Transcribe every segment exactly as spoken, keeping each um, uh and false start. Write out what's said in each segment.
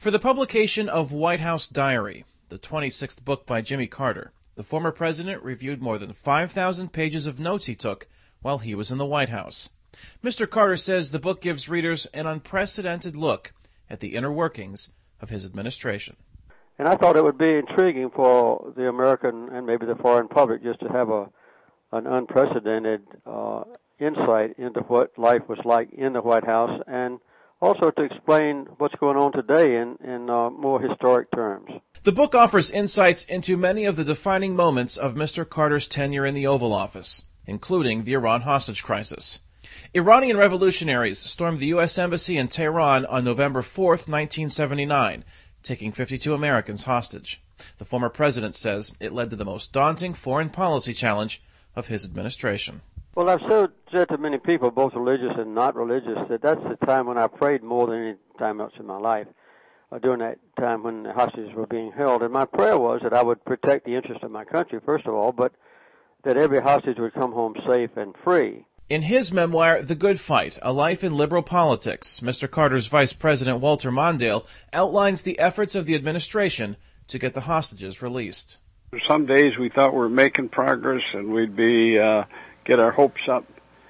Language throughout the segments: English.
For the publication of White House Diary, the twenty-sixth book by Jimmy Carter, the former president reviewed more than five thousand pages of notes he took while he was in the White House. Mister Carter says the book gives readers an unprecedented look at the inner workings of his administration. And I thought it would be intriguing for the American and maybe the foreign public just to have a an unprecedented uh, insight into what life was like in the White House, and also to explain what's going on today in, in uh, more historic terms. The book offers insights into many of the defining moments of Mister Carter's tenure in the Oval Office, including the Iran hostage crisis. Iranian revolutionaries stormed the U S Embassy in Tehran on November fourth, nineteen seventy-nine, taking fifty-two Americans hostage. The former president says it led to the most daunting foreign policy challenge of his administration. Well, I've said, said to many people, both religious and not religious, that that's the time when I prayed more than any time else in my life, uh, during that time when the hostages were being held. And my prayer was that I would protect the interest of my country, first of all, but that every hostage would come home safe and free. In his memoir, The Good Fight, A Life in Liberal Politics, Mister Carter's Vice President Walter Mondale outlines the efforts of the administration to get the hostages released. Some days we thought we were making progress and we'd be uh, get our hopes up,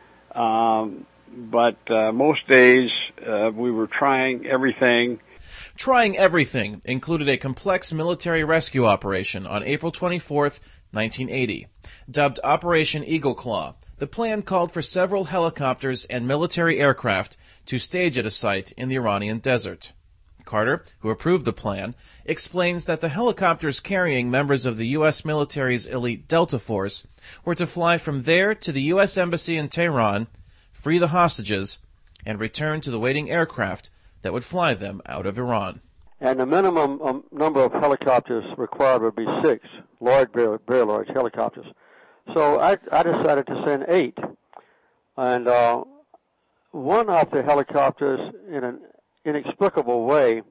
um, but uh, most days uh, we were trying everything. Trying everything included a complex military rescue operation on April twenty-fourth, nineteen eighty, dubbed Operation Eagle Claw. The plan called for several helicopters and military aircraft to stage at a site in the Iranian desert. Carter, who approved the plan, explains that the helicopters carrying members of the U S military's elite Delta Force were to fly from there to the U S Embassy in Tehran, free the hostages, and return to the waiting aircraft that would fly them out of Iran. And the minimum um, number of helicopters required would be six, large, very, very large helicopters. So I, I decided to send eight. And uh, one of the helicopters, in an inexplicable way,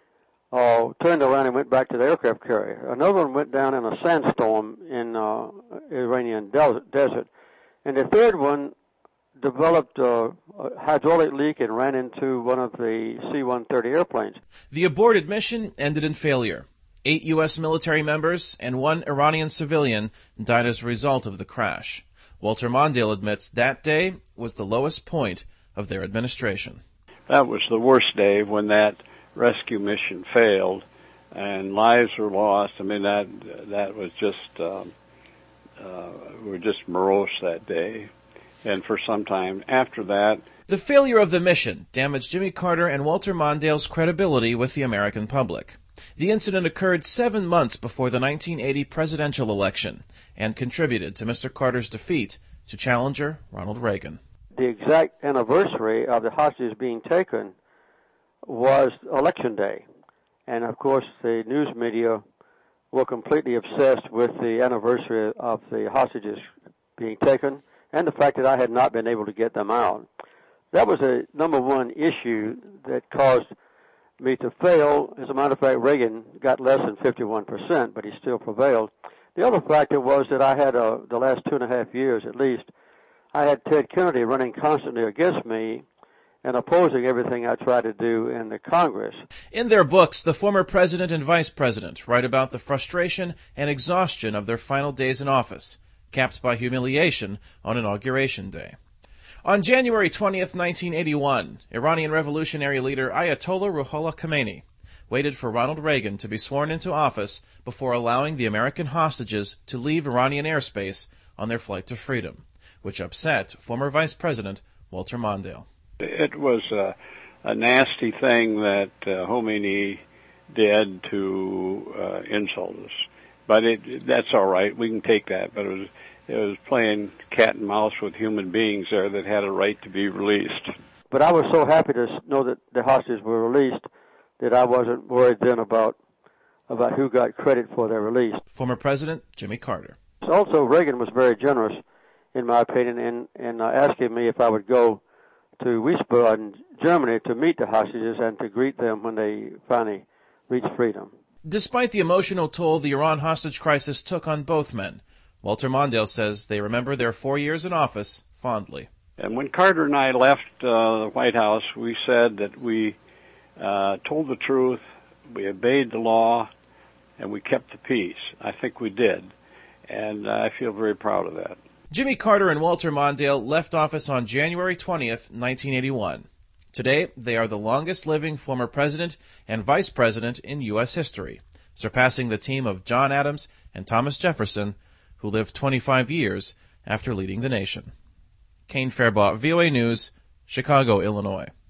uh, turned around and went back to the aircraft carrier. Another one went down in a sandstorm in uh, Iranian desert. And the third one developed a, a hydraulic leak and ran into one of the C one thirty airplanes. The aborted mission ended in failure. Eight U S military members and one Iranian civilian died as a result of the crash. Walter Mondale admits that day was the lowest point of their administration. That was the worst day when that rescue mission failed and lives were lost. I mean, that that was just, um, uh, we were just morose that day. And for some time after that. The failure of the mission damaged Jimmy Carter and Walter Mondale's credibility with the American public. The incident occurred seven months before the nineteen eighty presidential election and contributed to Mister Carter's defeat to challenger Ronald Reagan. The exact anniversary of the hostages being taken was Election Day. And, of course, the news media were completely obsessed with the anniversary of the hostages being taken and the fact that I had not been able to get them out. That was a number one issue that caused me to fail. As a matter of fact, Reagan got less than fifty-one percent, but he still prevailed. The other factor was that I had, uh, the last two and a half years at least, I had Ted Kennedy running constantly against me and opposing everything I tried to do in the Congress. In their books, the former president and vice president write about the frustration and exhaustion of their final days in office, capped by humiliation on Inauguration Day. On January twentieth, nineteen eighty-one, Iranian revolutionary leader Ayatollah Ruhollah Khomeini waited for Ronald Reagan to be sworn into office before allowing the American hostages to leave Iranian airspace on their flight to freedom, which upset former Vice President Walter Mondale. It was a, a nasty thing that uh, Khomeini did to uh, insult us. But it, that's all right. We can take that. But it was it was playing cat and mouse with human beings there that had a right to be released. But I was so happy to know that the hostages were released that I wasn't worried then about about who got credit for their release. Former President Jimmy Carter. Also, Reagan was very generous, in my opinion, in, in uh, asking me if I would go to Wiesbaden, Germany, to meet the hostages and to greet them when they finally reached freedom. Despite the emotional toll the Iran hostage crisis took on both men, Walter Mondale says they remember their four years in office fondly. And when Carter and I left uh, the White House, we said that we uh, told the truth we obeyed the law, and we kept the peace. I think we did, and I feel very proud of that. Jimmy Carter and Walter Mondale left office on January twentieth, nineteen eighty-one. Today, they are the longest-living former president and vice president in U S history, surpassing the team of John Adams and Thomas Jefferson, who lived twenty-five years after leading the nation. Kane Fairbaugh, V O A News, Chicago, Illinois.